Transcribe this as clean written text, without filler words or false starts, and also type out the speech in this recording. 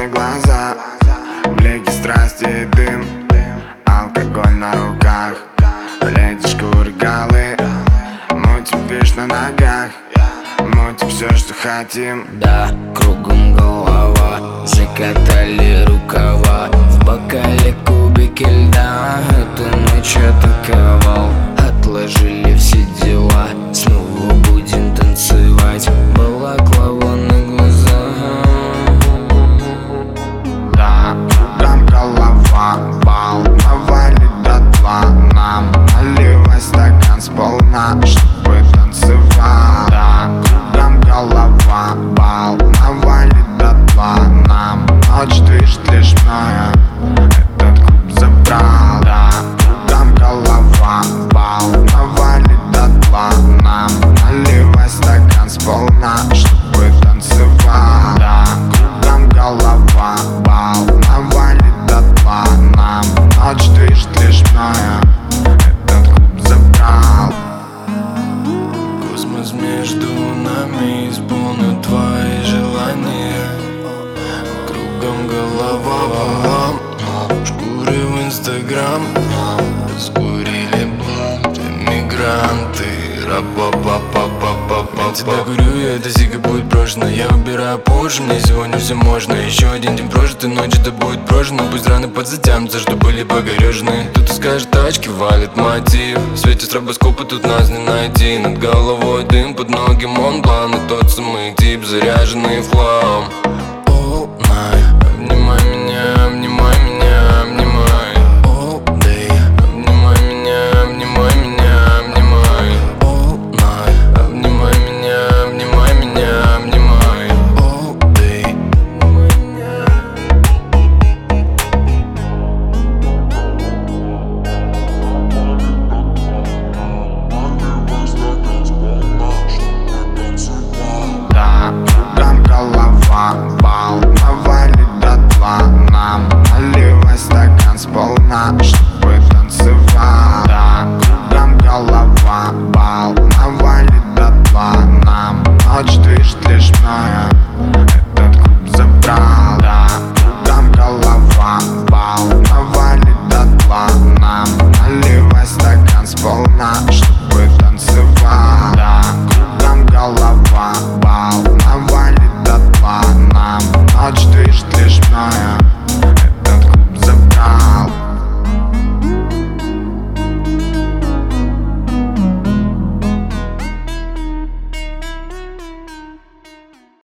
на глаза, блики страсти и дым, алкоголь на руках, леди шкуры голы, мутим движ на ногах, мутим все, что хотим. Да, кругом голова, закатали рукава, в бокале кубики льда, эта ночь атаковал. Отложили все дела, снова будем танцевать, балаклава на глазах. Да, кругом голова, бал навалит дотла, нам наливай стакан сполна, чтобы танцевал. Да, кругом голова, бал навалит дотла, нам ночь движет лишь мною, этот клуб забрал. Да, кругом голова, бал навалит дотла, нам наливай стакан сполна, чтобы танцевал. Да, кругом голова, бал навалит дотла, нам ночь движет лишь мною, этот клуб забрал. Космос между нами исполнит твои желания. Кругом голова, шкуры в Инстаграм, раскурили блант, эмигранты, рапа-па-па-па-па-па. Я тебя курю, и эта сига будет брошена. Я выбираю позже, мне сегодня все можно. Еще один день прожит, и ночь это будет прожжена. Пусть раны подзатянутся, что были покорежены. Тут искаешь тачки, валит мотив. В свете стробоскопа тут нас не найти. Над головой дым, под ноги Монблан, и тот самый тип, заряженный в хлам. All night, обнимай меня, обнимай меня, обнимай. All day, обнимай меня, обнимай меня, обнимай. All night, обнимай меня, обнимай меня, обнимай. All day. Да, кругом голова, бал навалит дотла, нам наливай стакан сполна, чтобы танцевал. Да, кругом голова, бал навалит дотла, нам ночь движет лишь мною, этот клуб забрал. Да, кругом голова, бал навалит дотла, нам наливай стакан сполна, чтобы танцевал. Да, кругом голова, бал навалит дотла, нам ночь движет лишь мною.